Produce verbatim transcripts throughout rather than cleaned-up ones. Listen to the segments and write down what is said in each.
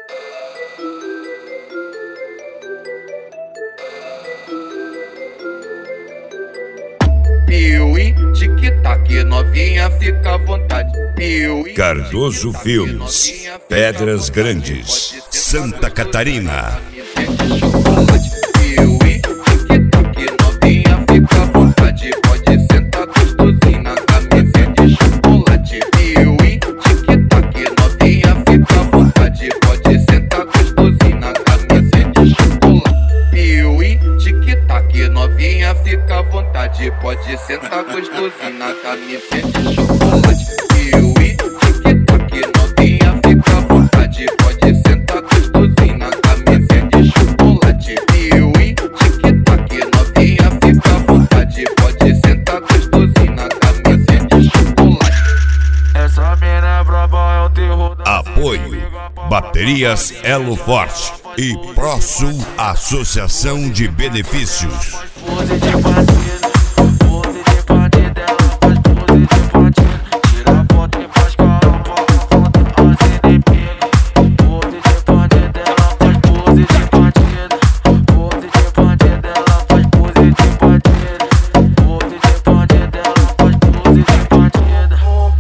Piuí, tic-tac, novinha, fica à vontade. Piuí, Cardoso Filmes, Pedras Grandes, Santa Catarina. Piuí, tic-tac, novinha, fica à vontade. Pode sentar gostosinho na camisinha de chocolate. Piuí, tic-tac, novinha, fica à vontade. Pode sentar gostosinho na camisinha de chocolate. Piuí, tic-tac, novinha, fica à vontade. Pode sentar gostosinho na camisinha de chocolate. Piuí, tic-tac, novinha, fica à vontade. Pode sentar gostosinho na camisinha de chocolate. Piuí, tic-tac, novinha, fica à vontade. Pode sentar gostosinho na camisinha de chocolate. Essa mina é braba, é o terror da Apoio Baterias Elo Forte e ProSul Associação de Benefícios. pose de bandido, pose de bandido, ela faz pose de bandido. Tira foto e faz caramba, conta as inimigas. Pose de bandido, ela faz pose de bandido. Pose de bandido, ela faz pose de bandido. Pose de bandido, ela faz pose de bandido.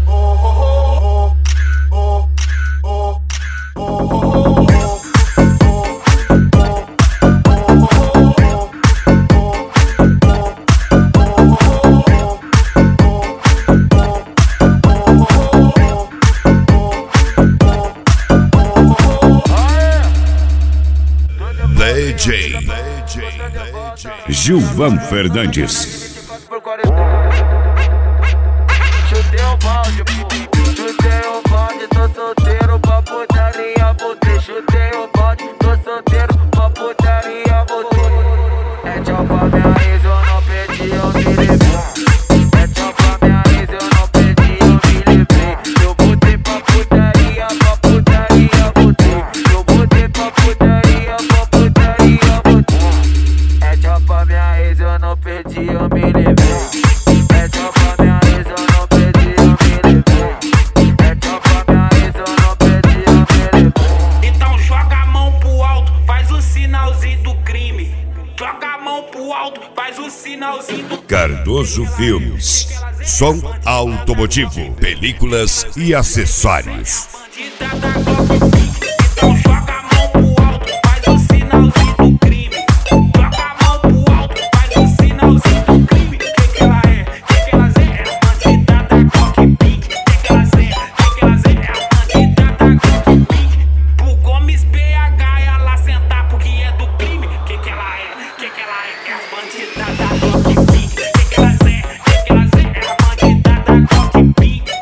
D J Gilvan Fernandes. Chutei o balde, pô. Chutei o balde, tô solteiro pra putaria, voltei. Chutei o balde, tô solteiro pra putaria, voltei. É tchau pra minha ex, eu não perdi, eu me livrei. É tchau pra minha ex, eu não perdi, eu me livrei. Eu botei pra putaria, pra putaria, voltei. Eu botei pra putaria, pra putaria, voltei. É tchau pra minha ex, eu não perdi, eu me livrei. É tchau pra minha ex, eu não perdi, eu me livrei. É tchau pra minha ex, eu não perdi, eu me livrei. Então joga a mão pro alto, faz o sinalzinho do crime. Joga a mão pro alto, faz o sinalzinho do Cardoso Filmes, som automotivo, películas e acessórios. bandida da Globo. Então joga a mão pro alto, faz o sinalzinho do crime. Joga a mão pro alto, faz o sinalzinho do crime. Que que ela é? Que que ela é? É a bandida da Globo. Que que ela é? Que que ela é? É a bandida da Globo. Pro Gomes B H ela sentar porque é do crime. Que que ela é? Que que ela é? É a bandida da Globo. Que que ela é? Que que ela é? É a bandida da Globo.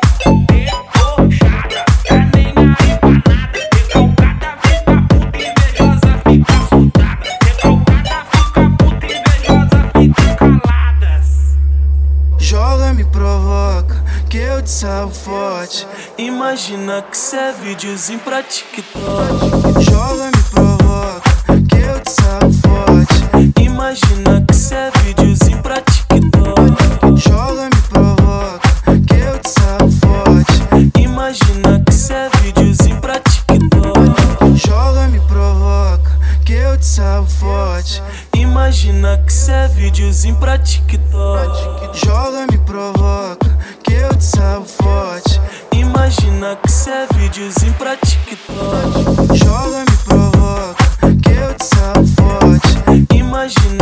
Debochada, tá nem aí pra nada. Recalcada fica puta, invejosa fica soltada. Recalcada fica puta, invejosa fica caladas. Joga, me provoca, que eu te salvo forte. Imagina que cê é videozinho pra TikTok. Joga, me provoca, que eu te salvo forte. Imagina que cê é videozinho pra TikTok. Joga, me provoca, que eu te salvo forte. Imagina que cê é videozinho pra TikTok. Joga, me provoca, que eu te salvo forte. Imagina que cê é videozinho pra TikTok. Joga, me provoca, que eu te salvo forte. Imagina que cê é videozinho pra TikTok. Joga, me provoca, que eu te salvo forte. Imagina